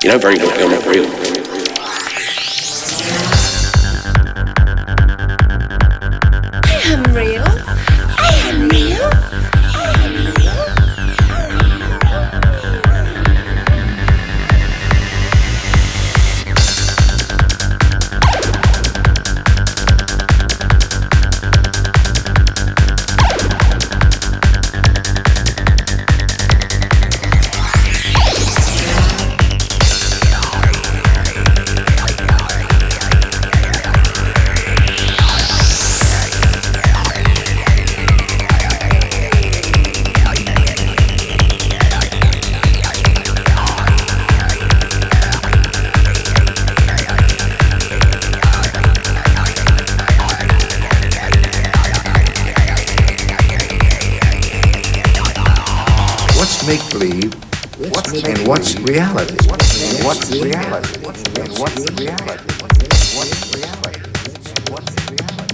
You know very well you're not real. I am real. I am real. I am real. Make-believe, and what's reality? And what's reality? And what's reality? What's reality? What's reality?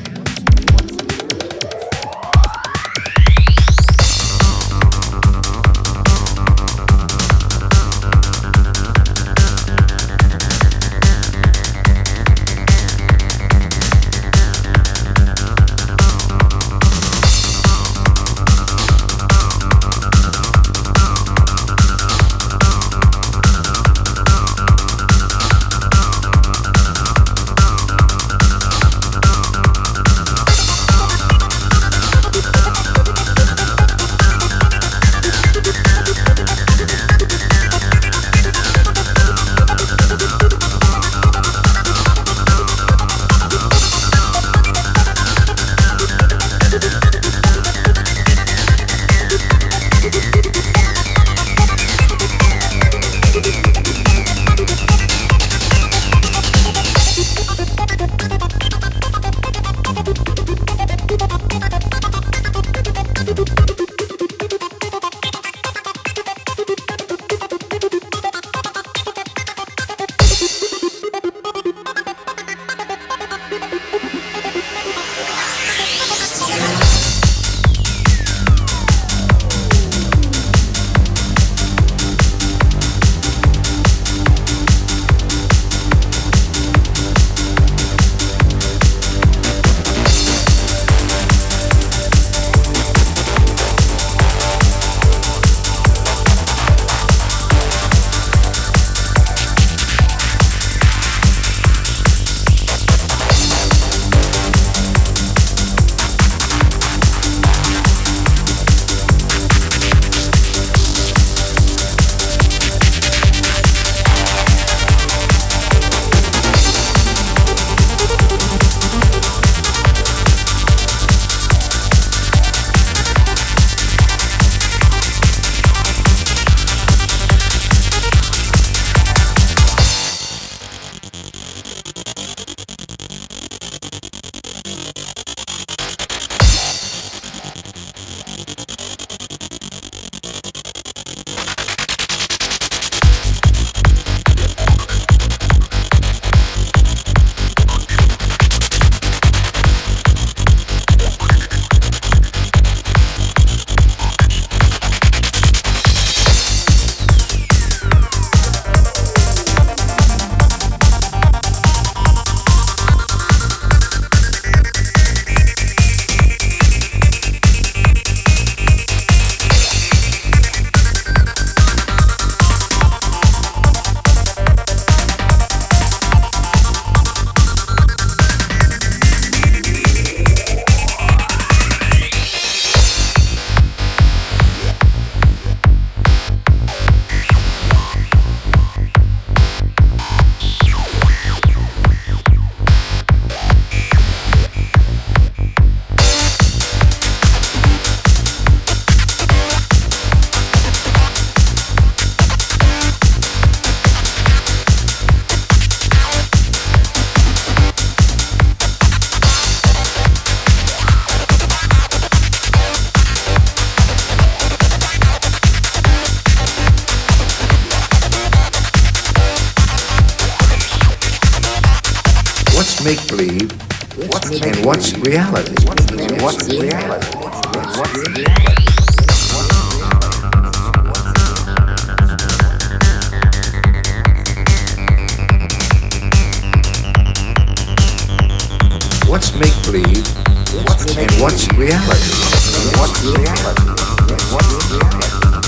make-believe, and what's reality? And what's reality? And what's reality? what's make believe, and what's reality, and what's reality, and what's reality.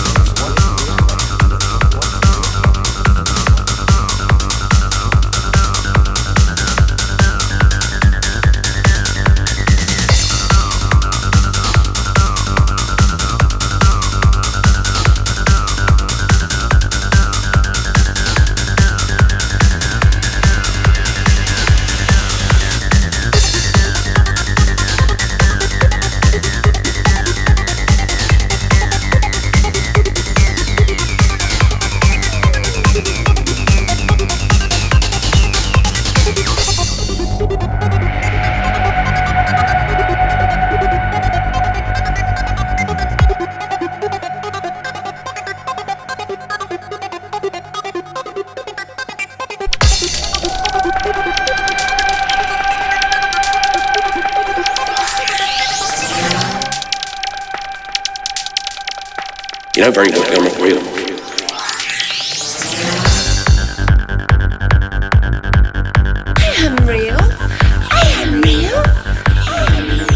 You know very well I'm not real. I am real. I am real. I am real.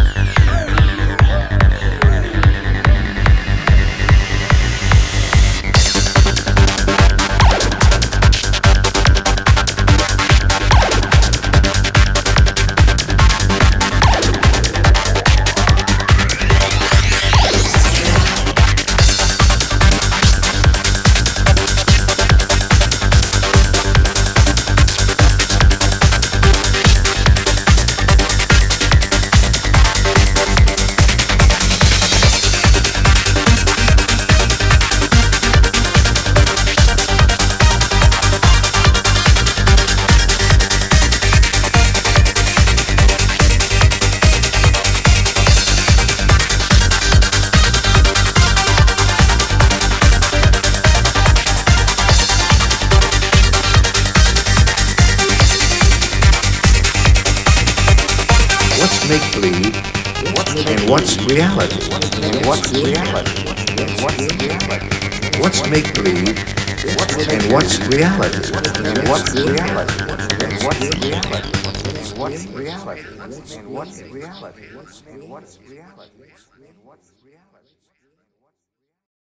What's make believe, and what's reality, and what's reality, and what's reality. What's make believe, and what's reality, and what's reality, and what's reality, and what's reality, and what's reality, and what's reality, and what's reality.